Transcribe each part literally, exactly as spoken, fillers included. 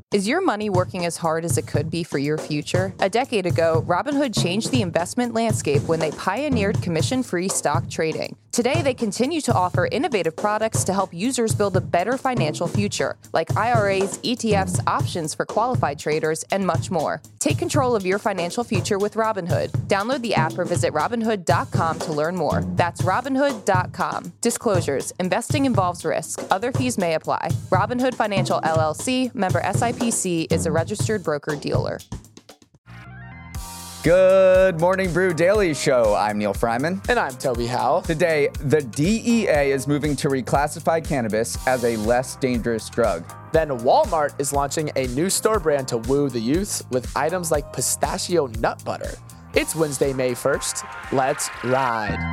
Is your money working as hard as it could be for your future? A decade ago, Robinhood changed the investment landscape when they pioneered commission-free stock trading. Today, they continue to offer innovative products to help users build a better financial future, like I R As, E T Fs, options for qualified traders, and much more. Take control of your financial future with Robinhood. Download the app or visit Robinhood dot com to learn more. That's Robinhood dot com. Disclosures: investing involves risk. Other fees may apply. Robinhood Financial L L C, member S I P C, is a registered broker-dealer. Good Morning Brew Daily Show. I'm Neil Fryman. And I'm Toby Howell. Today, the D E A is moving to reclassify cannabis as a less dangerous drug. Then Walmart is launching a new store brand to woo the youth with items like pistachio nut butter. It's Wednesday, May first. Let's ride.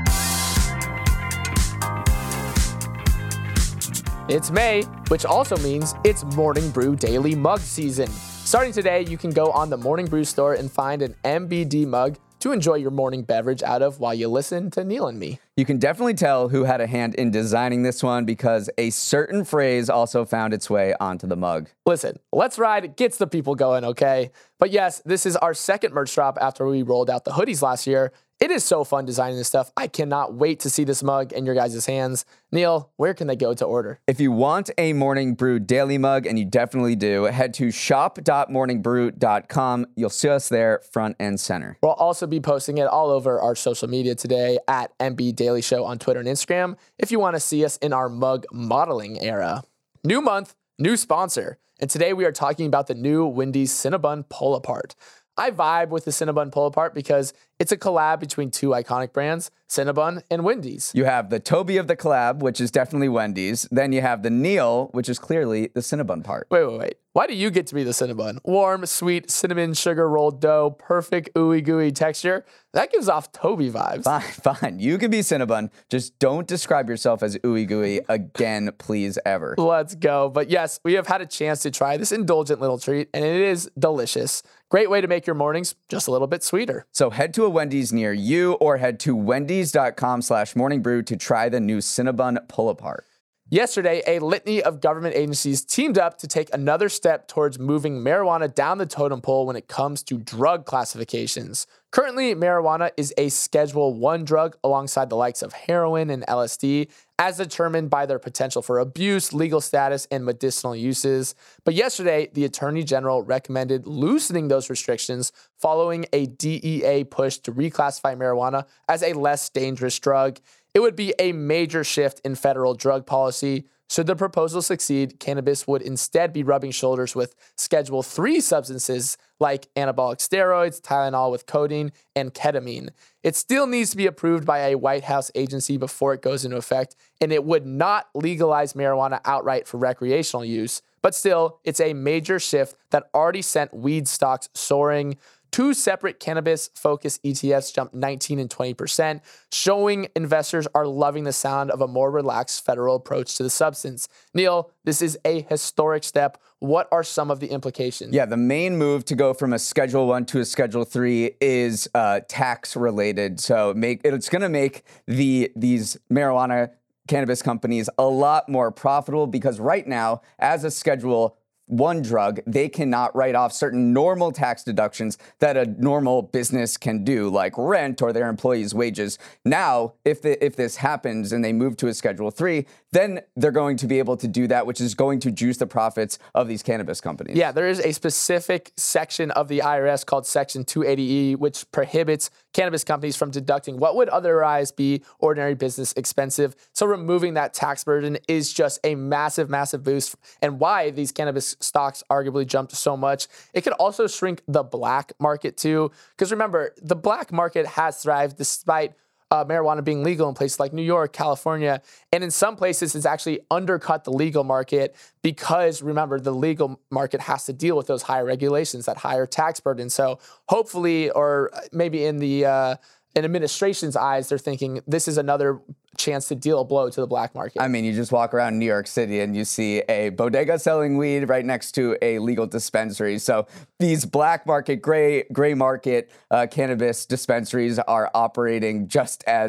It's May, which also means it's Morning Brew Daily Mug season. Starting today, you can go on the Morning Brew store and find an M B D mug to enjoy your morning beverage out of while you listen to Neil and me. You can definitely tell who had a hand in designing this one because a certain phrase also found its way onto the mug. Listen, Let's Ride gets the people going, okay? But yes, this is our second merch drop after we rolled out the hoodies last year. It is so fun designing this stuff. I cannot wait to see this mug in your guys' hands. Neil, where can they go to order? If you want a Morning Brew Daily mug, and you definitely do, head to shop dot morning brew dot com. You'll see us there front and center. We'll also be posting it all over our social media today at M B Daily Show on Twitter and Instagram if you want to see us in our mug modeling era. New month, new sponsor. And today we are talking about the new Wendy's Cinnabon Pull-Apart. I vibe with the Cinnabon Pull-Apart because it's a collab between two iconic brands, Cinnabon and Wendy's. You have the Toby of the collab, which is definitely Wendy's. Then you have the Neil, which is clearly the Cinnabon part. Wait, wait, wait. Why do you get to be the Cinnabon? Warm, sweet, cinnamon, sugar rolled dough, perfect ooey gooey texture. That gives off Toby vibes. Fine, fine. You can be Cinnabon. Just don't describe yourself as ooey gooey again, please, ever. Let's go. But yes, we have had a chance to try this indulgent little treat, and it is delicious. Great way to make your mornings just a little bit sweeter. So head to a Wendy's near you or head to wendys dot com slash morning brew to try the new Cinnabon Pull-Apart. Yesterday, a litany of government agencies teamed up to take another step towards moving marijuana down the totem pole when it comes to drug classifications. Currently, marijuana is a Schedule one drug alongside the likes of heroin and L S D, as determined by their potential for abuse, legal status, and medicinal uses. But yesterday, the Attorney General recommended loosening those restrictions following a D E A push to reclassify marijuana as a less dangerous drug. It would be a major shift in federal drug policy. Should the proposal succeed, cannabis would instead be rubbing shoulders with Schedule three substances like anabolic steroids, Tylenol with codeine, and ketamine. It still needs to be approved by a White House agency before it goes into effect, and it would not legalize marijuana outright for recreational use. But still, it's a major shift that already sent weed stocks soaring. Two separate cannabis-focused E T Fs jumped nineteen and twenty percent, showing investors are loving the sound of a more relaxed federal approach to the substance. Neil, this is a historic step. What are some of the implications? Yeah, the main move to go from a Schedule one to a Schedule three is uh, tax-related. So make it's going to make the these marijuana cannabis companies a lot more profitable because right now, as a Schedule one drug, they cannot write off certain normal tax deductions that a normal business can do, like rent or their employees' wages. Now, if the, if this happens and they move to a Schedule three, then they're going to be able to do that, which is going to juice the profits of these cannabis companies. Yeah, there is a specific section of the I R S called Section two eighty E, which prohibits cannabis companies from deducting what would otherwise be ordinary business expensive. So removing that tax burden is just a massive, massive boost, and why these cannabis stocks arguably jumped so much. It could also shrink the black market too, because remember, the black market has thrived despite uh, marijuana being legal in places like New York, California, and in some places it's actually undercut the legal market because, remember, the legal market has to deal with those higher regulations, that higher tax burden. So hopefully, or maybe in the uh, in administration's eyes, they're thinking this is another chance to deal a blow to the black market. I mean, you just walk around New York City and you see a bodega selling weed right next to a legal dispensary. So these black market, gray gray market uh, cannabis dispensaries are operating just as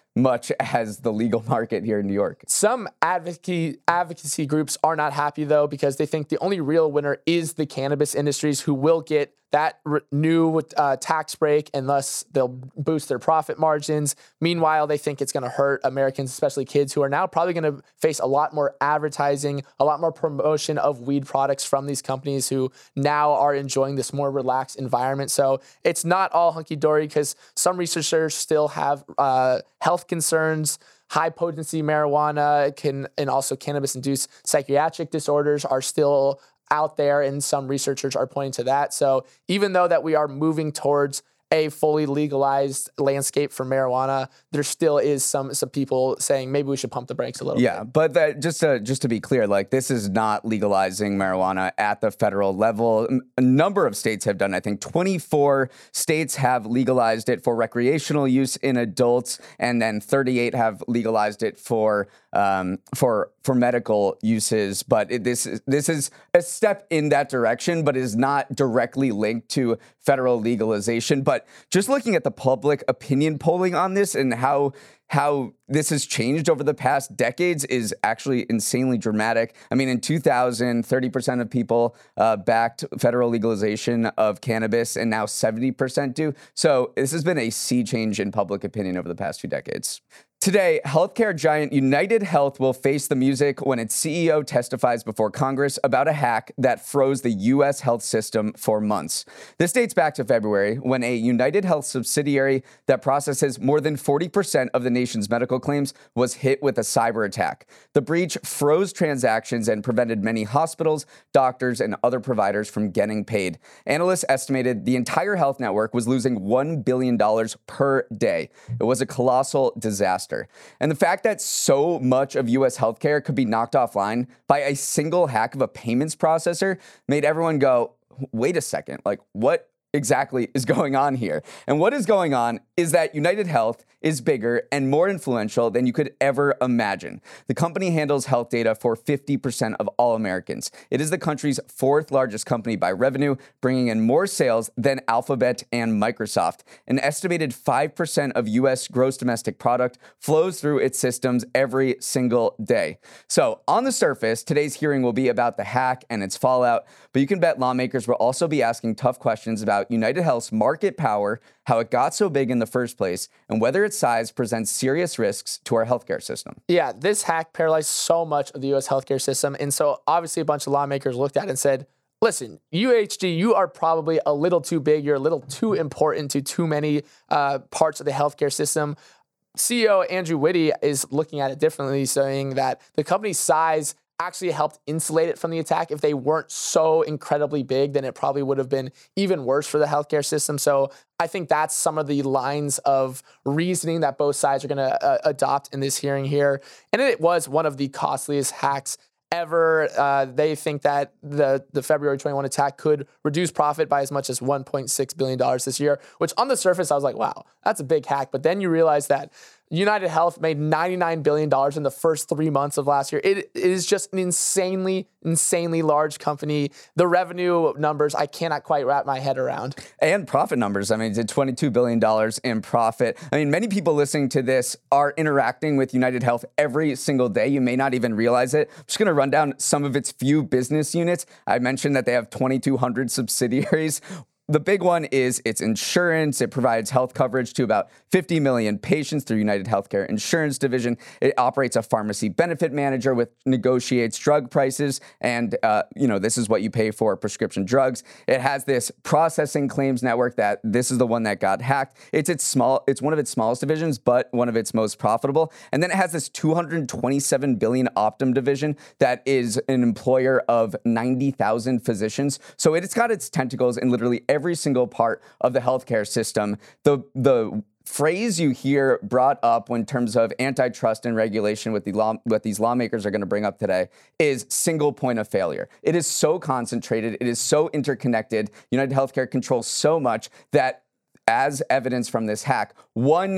much as the legal market here in New York. Some advocacy advocacy groups are not happy, though, because they think the only real winner is the cannabis industries, who will get that re- new uh, tax break, and thus they'll boost their profit margins. Meanwhile, they think it's going to hurt Americans, especially kids, who are now probably going to face a lot more advertising, a lot more promotion of weed products from these companies who now are enjoying this more relaxed environment. So it's not all hunky-dory, because some researchers still have uh, health concerns. High potency marijuana can, and also cannabis-induced psychiatric disorders are still out there, and some researchers are pointing to that. So even though that we are moving towards a fully legalized landscape for marijuana, there still is some some people saying maybe we should pump the brakes a little yeah, bit. Yeah, but that, just to just to be clear, like, this is not legalizing marijuana at the federal level. A number of states have done. I think twenty-four states have legalized it for recreational use in adults, and then thirty-eight have legalized it for um, for for medical uses. But it, this is this is a step in that direction, but is not directly linked to federal legalization. But just looking at the public opinion polling on this and how how this has changed over the past decades is actually insanely dramatic. I mean, in two thousand, thirty percent of people uh, backed federal legalization of cannabis, and now seventy percent do. So this has been a sea change in public opinion over the past few decades. Today, healthcare giant United Health will face the music when its C E O testifies before Congress about a hack that froze the U S health system for months. This dates back to February, when a United Health subsidiary that processes more than forty percent of the nation's medical claims was hit with a cyber attack. The breach froze transactions and prevented many hospitals, doctors, and other providers from getting paid. Analysts estimated the entire health network was losing one billion dollars per day. It was a colossal disaster. And the fact that so much of U S healthcare could be knocked offline by a single hack of a payments processor made everyone go, wait a second, like, what exactly is going on here? And what is going on is that United Health is bigger and more influential than you could ever imagine. The company handles health data for fifty percent of all Americans. It is the country's fourth largest company by revenue, bringing in more sales than Alphabet and Microsoft. An estimated five percent of U S gross domestic product flows through its systems every single day. So on the surface, today's hearing will be about the hack and its fallout, but you can bet lawmakers will also be asking tough questions about United Health's market power, how it got so big in the first place, and whether its size presents serious risks to our healthcare system. Yeah, this hack paralyzed so much of the U S healthcare system. And so obviously a bunch of lawmakers looked at it and said, listen, U H G, you are probably a little too big. You're a little too important to too many uh, parts of the healthcare system. C E O Andrew Whitty is looking at it differently, saying that the company's size actually helped insulate it from the attack. If they weren't so incredibly big, then it probably would have been even worse for the healthcare system. So I think that's some of the lines of reasoning that both sides are going to uh, adopt in this hearing here. And it was one of the costliest hacks ever. Uh, they think that the, the February twenty-first attack could reduce profit by as much as one point six billion dollars this year, which on the surface, I was like, wow, that's a big hack. But then you realize that United Health made ninety-nine billion dollars in the first three months of last year. It, it is just an insanely, insanely large company. The revenue numbers, I cannot quite wrap my head around. And profit numbers. I mean, it's twenty-two billion dollars in profit. I mean, many people listening to this are interacting with United Health every single day. You may not even realize it. I'm just going to run down some of its few business units. I mentioned that they have twenty-two hundred subsidiaries. The big one is its insurance. It provides health coverage to about fifty million patients through United Healthcare Insurance Division. It operates a pharmacy benefit manager, which negotiates drug prices. And, uh, you know, this is what you pay for prescription drugs. It has this processing claims network that this is the one that got hacked. It's its small. It's one of its smallest divisions, but one of its most profitable. And then it has this two hundred twenty-seven billion dollars Optum division that is an employer of ninety thousand physicians. So it's got its tentacles in literally every every single part of the healthcare system. The the phrase you hear brought up in terms of antitrust and regulation with the law, what these lawmakers are going to bring up today is single point of failure. It is so concentrated. It is so interconnected. United Healthcare controls so much that, as evidence from this hack, one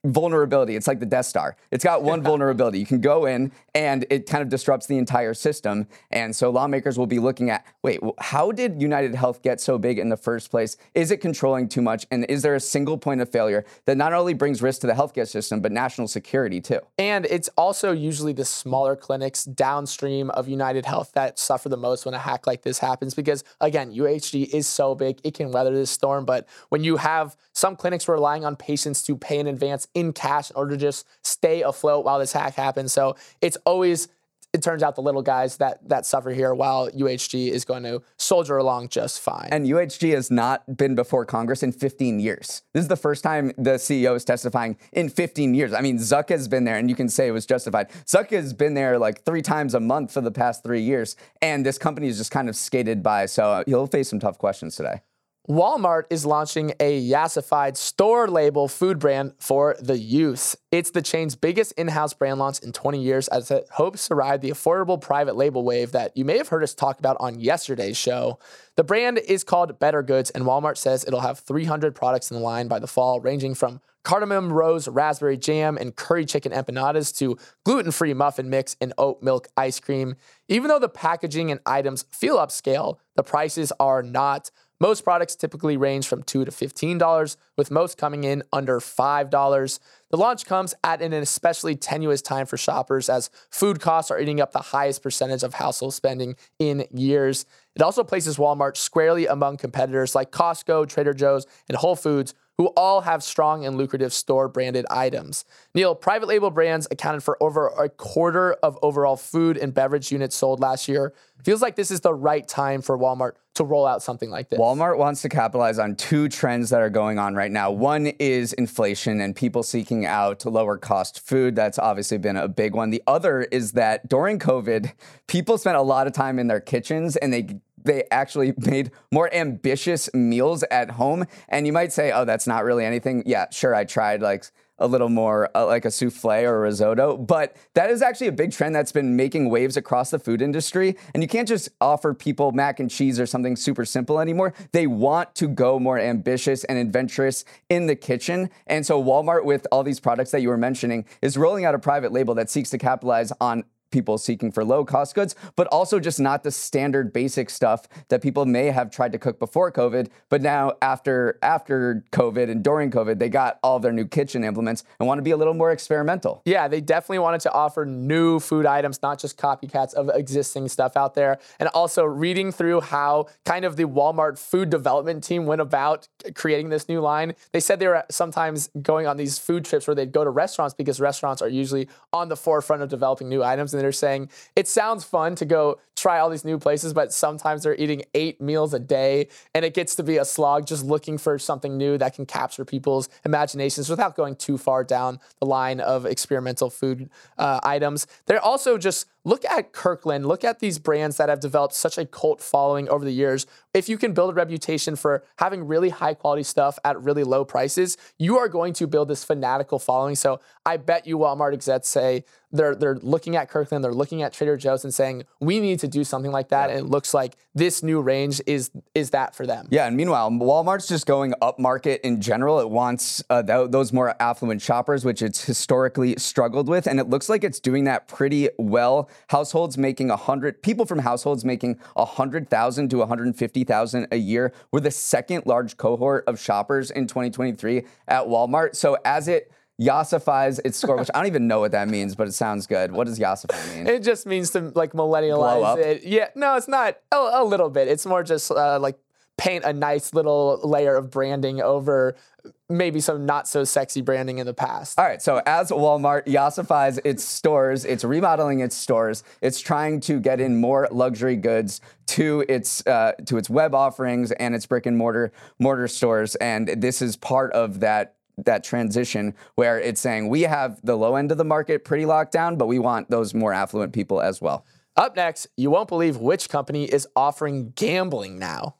vulnerability. It's like the Death Star. It's got one vulnerability. You can go in and it kind of disrupts the entire system. And so lawmakers will be looking at, wait, how did United Health get so big in the first place? Is it controlling too much? And is there a single point of failure that not only brings risk to the healthcare system, but national security too? And it's also usually the smaller clinics downstream of United Health that suffer the most when a hack like this happens, because again, U H G is so big, it can weather this storm. But when you have some clinics relying on patients to pay in advance in cash in order to just stay afloat while this hack happens. So it's always, it turns out, the little guys that that suffer here, while U H G is going to soldier along just fine. And U H G has not been before Congress in fifteen years. This is the first time the C E O is testifying in fifteen years. I mean, Zuck has been there, and you can say it was justified. Zuck has been there like three times a month for the past three years, and this company is just kind of skated by. So he'll face some tough questions today. Walmart is launching a Yassified store label food brand for the youth. It's the chain's biggest in-house brand launch in twenty years, as it hopes to ride the affordable private label wave that you may have heard us talk about on yesterday's show. The brand is called Better Goods, and Walmart says it'll have three hundred products in the line by the fall, ranging from cardamom rose raspberry jam and curry chicken empanadas to gluten-free muffin mix and oat milk ice cream. Even though the packaging and items feel upscale, the prices are not. Most products typically range from two dollars to fifteen dollars, with most coming in under five dollars. The launch comes at an especially tenuous time for shoppers, as food costs are eating up the highest percentage of household spending in years. It also places Walmart squarely among competitors like Costco, Trader Joe's, and Whole Foods, who all have strong and lucrative store-branded items. Neil, private label brands accounted for over a quarter of overall food and beverage units sold last year. Feels like this is the right time for Walmart to roll out something like this. Walmart wants to capitalize on two trends that are going on right now. One is inflation and people seeking out lower cost food. That's obviously been a big one. The other is that during COVID, people spent a lot of time in their kitchens, and they they actually made more ambitious meals at home. And you might say, oh, that's not really anything. Yeah, sure, I tried like a little more uh, like a souffle or a risotto, but that is actually a big trend that's been making waves across the food industry. And you can't just offer people mac and cheese or something super simple anymore. They want to go more ambitious and adventurous in the kitchen. And so Walmart, with all these products that you were mentioning, is rolling out a private label that seeks to capitalize on people seeking for low-cost goods, but also just not the standard basic stuff that people may have tried to cook before COVID, but now after after COVID and during COVID, they got all of their new kitchen implements and want to be a little more experimental. Yeah, they definitely wanted to offer new food items, not just copycats of existing stuff out there. And also reading through how kind of the Walmart food development team went about creating this new line, they said they were sometimes going on these food trips where they'd go to restaurants, because restaurants are usually on the forefront of developing new items. And they're saying it sounds fun to go try all these new places, but sometimes they're eating eight meals a day, and it gets to be a slog just looking for something new that can capture people's imaginations without going too far down the line of experimental food uh, items. They're also just, look at Kirkland, look at these brands that have developed such a cult following over the years. If you can build a reputation for having really high quality stuff at really low prices, you are going to build this fanatical following. So I bet you Walmart execs say they're they're looking at Kirkland, they're looking at Trader Joe's and saying, we need to do something like that. And it looks like this new range is is that for them. Yeah, and meanwhile, Walmart's just going up market in general. It wants uh, th- those more affluent shoppers, which it's historically struggled with. And it looks like it's doing that pretty well. Households making a hundred, people from households making a hundred thousand to one hundred fifty thousand a year were the second large cohort of shoppers in twenty twenty-three at Walmart. So as it Yassifies its score, which I don't even know what that means, but it sounds good. What does Yassify mean? It just means to like millennialize it. Yeah, no, it's not a, a little bit. It's more just uh, like paint a nice little layer of branding over maybe some not so sexy branding in the past. All right, so as Walmart Yassifies its stores, it's remodeling its stores, it's trying to get in more luxury goods to its uh, to its web offerings and its brick and mortar mortar stores, and this is part of that that transition where it's saying we have the low end of the market pretty locked down, but we want those more affluent people as well. Up next, you won't believe which company is offering gambling now.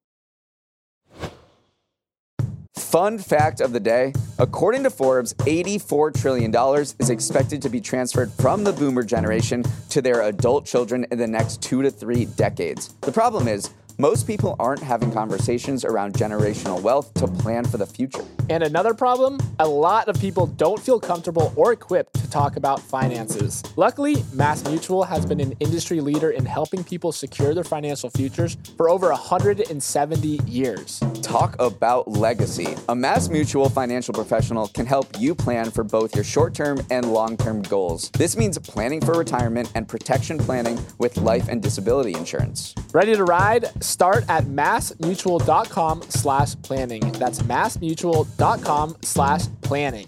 Fun fact of the day, according to Forbes, eighty-four trillion dollars is expected to be transferred from the boomer generation to their adult children in the next two to three decades. The problem is, most people aren't having conversations around generational wealth to plan for the future. And another problem, a lot of people don't feel comfortable or equipped to talk about finances. Luckily, MassMutual has been an industry leader in helping people secure their financial futures for over one hundred seventy years. Talk about legacy. A MassMutual financial professional can help you plan for both your short-term and long-term goals. This means planning for retirement and protection planning with life and disability insurance. Ready to ride? Start at massmutual.com slash planning. That's massmutual.com slash planning.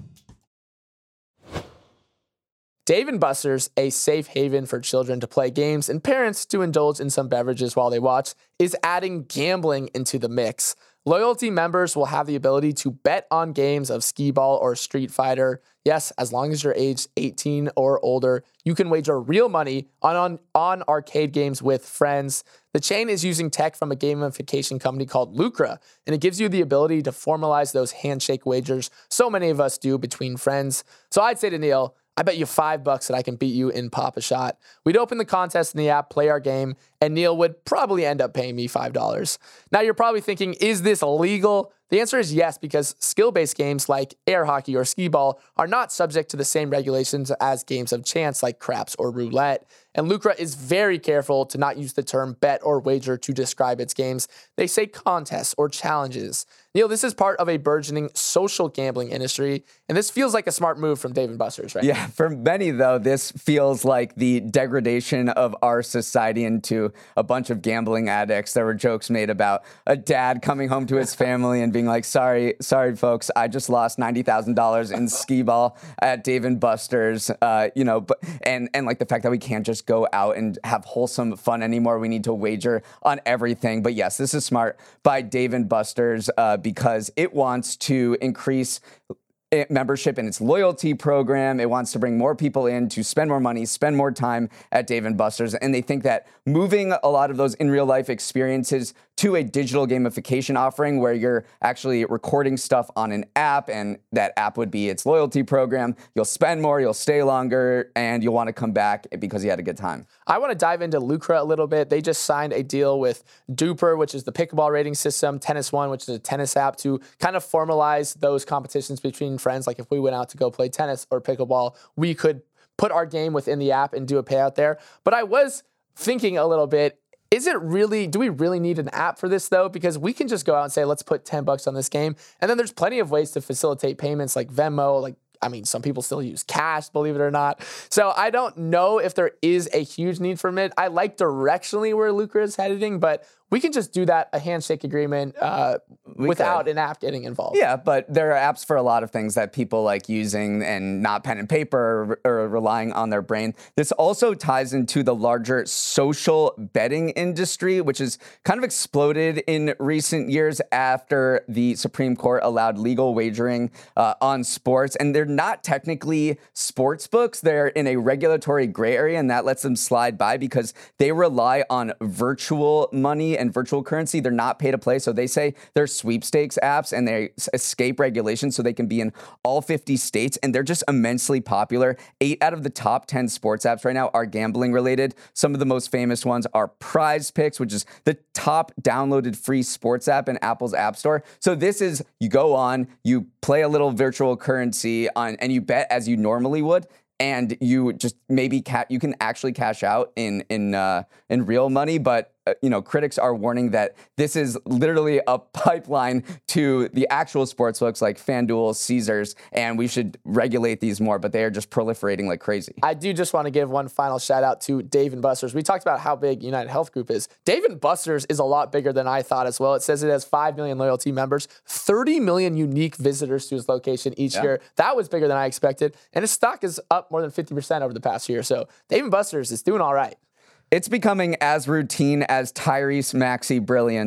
Dave and Buster's, a safe haven for children to play games and parents to indulge in some beverages while they watch, is adding gambling into the mix. Loyalty members will have the ability to bet on games of Skee-Ball or Street Fighter. Yes, as long as you're aged eighteen or older, you can wager real money on, on, on arcade games with friends. The chain is using tech from a gamification company called Lucra, and it gives you the ability to formalize those handshake wagers so many of us do between friends. So I'd say to Neil, I bet you five bucks that I can beat you in Pop-A-Shot. We'd open the contest in the app, play our game, and Neil would probably end up paying me five dollars. Now you're probably thinking, is this legal? The answer is yes, because skill-based games like air hockey or Skee-Ball are not subject to the same regulations as games of chance like craps or roulette. And Lucra is very careful to not use the term bet or wager to describe its games. They say contests or challenges. Neil, this is part of a burgeoning social gambling industry, and this feels like a smart move from Dave and Buster's, right? Yeah, for many, though, this feels like the degradation of our society into a bunch of gambling addicts. There were jokes made about a dad coming home to his family and being like, sorry, sorry, folks, I just lost ninety thousand dollars in Skee-Ball at Dave and Buster's, uh, you know, but and, and like the fact that we can't just go out and have wholesome fun anymore. We need to wager on everything. But yes, this is smart by Dave and Buster's uh, because it wants to increase membership in its loyalty program. It wants to bring more people in to spend more money, spend more time at Dave and Buster's. And they think that moving a lot of those in real life experiences to a digital gamification offering where you're actually recording stuff on an app, and that app would be its loyalty program, you'll spend more, you'll stay longer, and you'll want to come back because you had a good time. I want to dive into Lucra a little bit. They just signed a deal with Duper, which is the pickleball rating system, Tennis One, which is a tennis app, to kind of formalize those competitions between friends. Like if we went out to go play tennis or pickleball, we could put our game within the app and do a payout there. But I was thinking a little bit, is it really, do we really need an app for this though? Because we can just go out and say, let's put ten bucks on this game. And then there's plenty of ways to facilitate payments like Venmo, like, I mean, some people still use cash, believe it or not. So I don't know if there is a huge need for it. I like directionally where Lucra is heading, but we can just do that, a handshake agreement uh, without an app getting involved. Yeah, but there are apps for a lot of things that people like using and not pen and paper or, or relying on their brain. This also ties into the larger social betting industry, which has kind of exploded in recent years after the Supreme Court allowed legal wagering uh, on sports. And they're not technically sports books. They're in a regulatory gray area, and that lets them slide by because they rely on virtual money and virtual currency. They're not pay to play. So they say they're sweepstakes apps and they escape regulation so they can be in all fifty states. And they're just immensely popular. Eight out of the top ten sports apps right now are gambling related. Some of the most famous ones are Prize Picks, which is the top downloaded free sports app in Apple's App Store. So this is, you go on, you play a little virtual currency on, and you bet as you normally would. And you just maybe ca- you can actually cash out in in uh, in real money, but uh, you know, critics are warning that this is literally a pipeline to the actual sports books like FanDuel, Caesars, and we should regulate these more. But they are just proliferating like crazy. I do just want to give one final shout out to Dave and Buster's. We talked about how big United Health Group is. Dave and Buster's is a lot bigger than I thought as well. It says it has five million loyalty members, thirty million unique visitors to its location each yeah. year. That was bigger than I expected, and its stock is up more than fifty percent over the past year. So Dave and Buster's is doing all right. It's becoming as routine as Tyrese Maxey brilliance.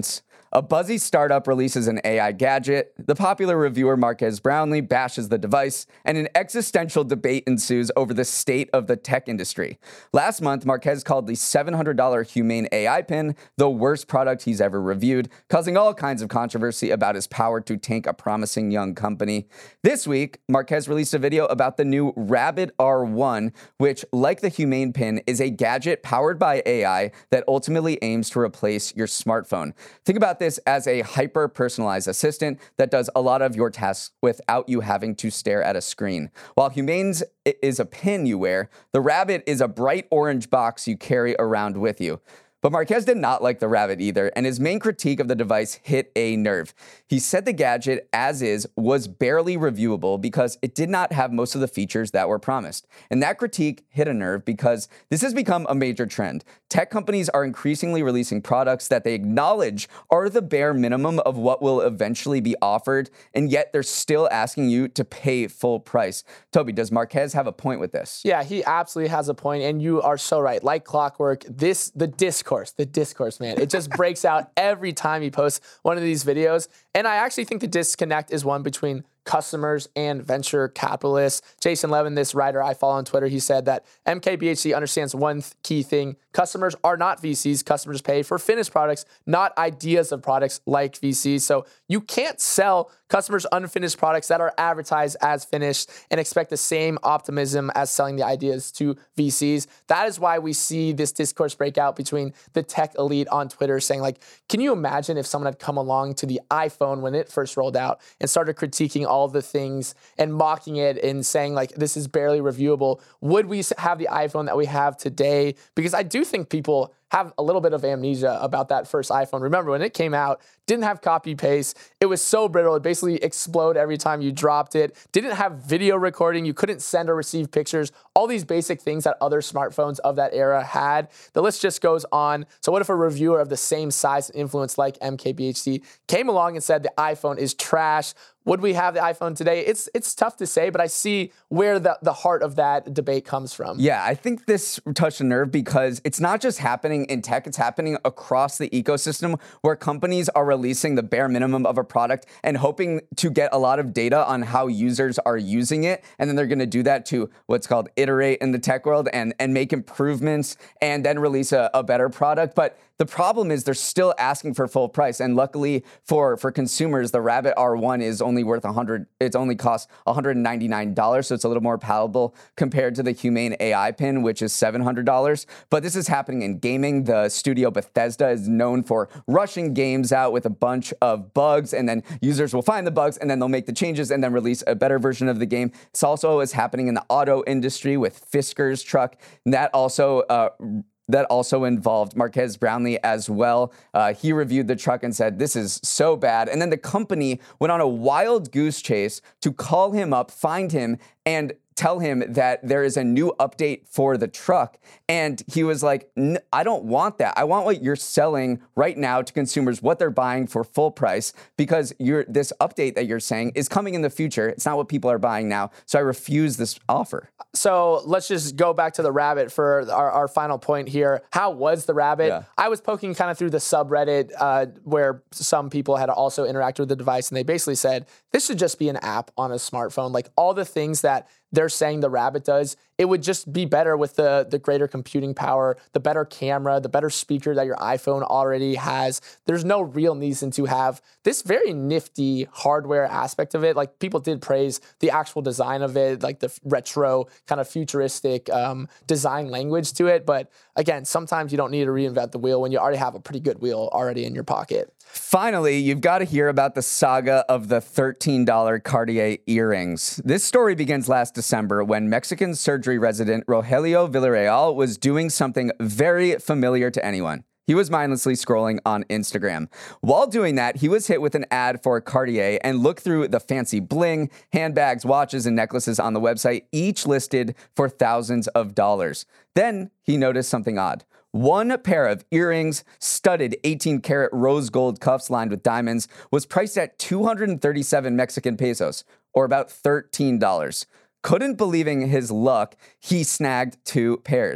A buzzy startup releases an A I gadget, the popular reviewer Marques Brownlee bashes the device, and an existential debate ensues over the state of the tech industry. Last month, Marques called the seven hundred dollars Humane A I pin the worst product he's ever reviewed, causing all kinds of controversy about his power to tank a promising young company. This week, Marques released a video about the new Rabbit R one, which, like the Humane pin, is a gadget powered by A I that ultimately aims to replace your smartphone. Think about this as a hyper-personalized assistant that does a lot of your tasks without you having to stare at a screen. While Humane's is a pin you wear, the Rabbit is a bright orange box you carry around with you. But Marques did not like the Rabbit either, and his main critique of the device hit a nerve. He said the gadget, as is, was barely reviewable because it did not have most of the features that were promised. And that critique hit a nerve because this has become a major trend. Tech companies are increasingly releasing products that they acknowledge are the bare minimum of what will eventually be offered, and yet they're still asking you to pay full price. Toby, does Marques have a point with this? Yeah, he absolutely has a point, and you are so right. Like clockwork, this the disc Discourse, the discourse, man. It just breaks out every time he posts one of these videos. And I actually think the disconnect is one between customers and venture capitalists. Jason Levin, this writer I follow on Twitter, he said that M K B H C understands one th- key thing. Customers are not V Cs. Customers pay for finished products, not ideas of products like V Cs. So you can't sell customers unfinished products that are advertised as finished and expect the same optimism as selling the ideas to V Cs. That is why we see this discourse break out between the tech elite on Twitter saying, like, can you imagine if someone had come along to the iPhone when it first rolled out and started critiquing all the things and mocking it and saying, like, this is barely reviewable? Would we have the iPhone that we have today? Because I do think people have a little bit of amnesia about that first iPhone. Remember, when it came out, didn't have copy paste. It was so brittle. It basically exploded every time you dropped it. Didn't have video recording. You couldn't send or receive pictures. All these basic things that other smartphones of that era had. The list just goes on. So what if a reviewer of the same size and influence like M K B H C came along and said the iPhone is trash? Would we have the iPhone today? It's it's tough to say, but I see where the, the heart of that debate comes from. Yeah, I think this touched a nerve because it's not just happening in tech, it's happening across the ecosystem where companies are releasing the bare minimum of a product and hoping to get a lot of data on how users are using it. And then they're going to do that to what's called iterate in the tech world and, and make improvements and then release a, a better product. But the problem is they're still asking for full price. And luckily for, for consumers, the Rabbit R one is only worth one hundred dollars. It's only costs one hundred ninety-nine dollars. So it's a little more palatable compared to the Humane A I pin, which is seven hundred dollars. But this is happening in gaming. The studio Bethesda is known for rushing games out with a bunch of bugs, and then users will find the bugs and then they'll make the changes and then release a better version of the game. This also is happening in the auto industry with Fisker's truck. And that also uh, That also involved Marques Brownlee as well. Uh, he reviewed the truck and said, this is so bad. And then the company went on a wild goose chase to call him up, find him, and tell him that there is a new update for the truck. And he was like, I don't want that. I want what you're selling right now to consumers, what they're buying for full price, because you're, this update that you're saying is coming in the future. It's not what people are buying now. So I refuse this offer. So let's just go back to the Rabbit for our, our final point here. How was the Rabbit? Yeah. I was poking kind of through the subreddit uh, where some people had also interacted with the device, and they basically said, this should just be an app on a smartphone. Like all the things that they're saying the Rabbit does, it would just be better with the, the greater computing power, the better camera, the better speaker that your iPhone already has. There's no real reason to have this very nifty hardware aspect of it. Like people did praise the actual design of it, like the retro kind of futuristic um, design language to it. But again, sometimes you don't need to reinvent the wheel when you already have a pretty good wheel already in your pocket. Finally, you've got to hear about the saga of the thirteen dollar Cartier earrings. This story begins last December when Mexican surgery resident Rogelio Villarreal was doing something very familiar to anyone. He was mindlessly scrolling on Instagram. While doing that, he was hit with an ad for Cartier and looked through the fancy bling, handbags, watches, and necklaces on the website, each listed for thousands of dollars. Then he noticed something odd. One pair of earrings, studded eighteen karat rose gold cuffs lined with diamonds, was priced at two hundred thirty-seven Mexican pesos, or about thirteen dollars. Couldn't believing his luck, he snagged two pairs.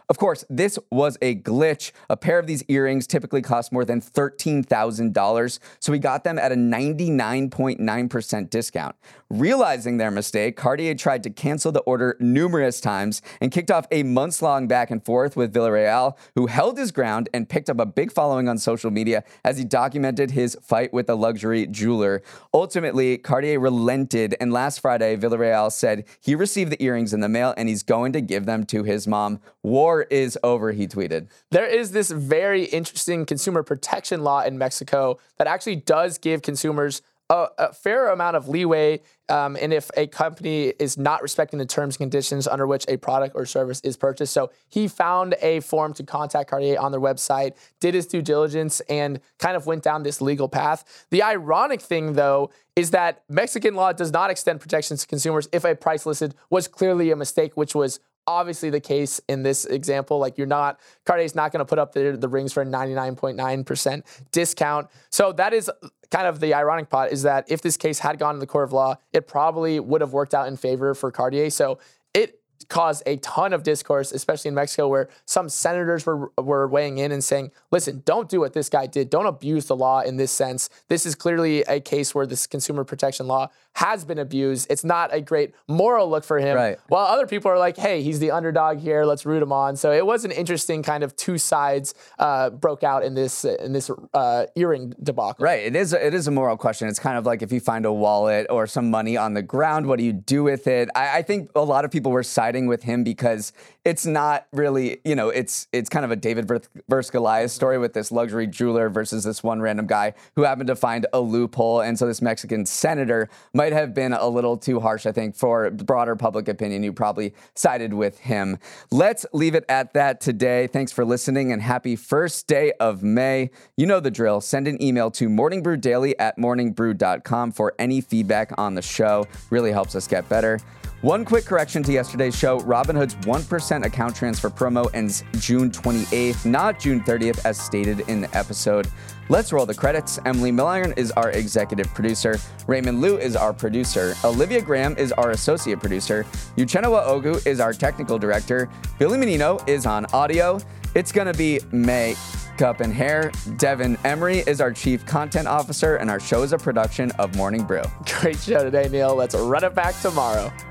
Of course, this was a glitch. A pair of these earrings typically cost more than thirteen thousand dollars, so we got them at a ninety-nine point nine percent discount. Realizing their mistake, Cartier tried to cancel the order numerous times and kicked off a months-long back and forth with Villarreal, who held his ground and picked up a big following on social media as he documented his fight with the luxury jeweler. Ultimately, Cartier relented, and last Friday, Villarreal said he received the earrings in the mail and he's going to give them to his mom. War is over, he tweeted. There is this very interesting consumer protection law in Mexico that actually does give consumers a, a fair amount of leeway. Um, and if a company is not respecting the terms and conditions under which a product or service is purchased. So he found a form to contact Cartier on their website, did his due diligence, and kind of went down this legal path. The ironic thing, though, is that Mexican law does not extend protections to consumers if a price listed was clearly a mistake, which was obviously the case in this example. Like, you're not, Cartier's not going to put up the, the rings for a ninety-nine point nine percent discount. So that is kind of the ironic part, is that if this case had gone to the court of law, it probably would have worked out in favor for Cartier. So it caused a ton of discourse, especially in Mexico, where some senators were were weighing in and saying, listen, don't do what this guy did. Don't abuse the law in this sense. This is clearly a case where this consumer protection law has been abused. It's not a great moral look for him. Right. While other people are like, hey, he's the underdog here. Let's root him on. So it was an interesting kind of two sides uh, broke out in this in this uh, earring debacle. Right. It is, it is a moral question. It's kind of like if you find a wallet or some money on the ground, what do you do with it? I, I think a lot of people were siding with him because it's not really, you know, it's it's kind of a David versus Goliath story with this luxury jeweler versus this one random guy who happened to find a loophole. And so this Mexican senator might have been a little too harsh, I think, for broader public opinion. You probably sided with him. Let's leave it at that today. Thanks for listening and happy first day of May. You know the drill. Send an email to morningbrewdaily at morningbrew dot com for any feedback on the show. Really helps us get better. One quick correction to yesterday's show. Robinhood's one percent account transfer promo ends June twenty-eighth, not June thirtieth, as stated in the episode. Let's roll the credits. Emily Milliron is our executive producer. Raymond Liu is our producer. Olivia Graham is our associate producer. Uchenna Ogu is our technical director. Billy Menino is on audio. It's going to be makeup and hair. Devin Emery is our chief content officer, and our show is a production of Morning Brew. Great show today, Neil. Let's run it back tomorrow.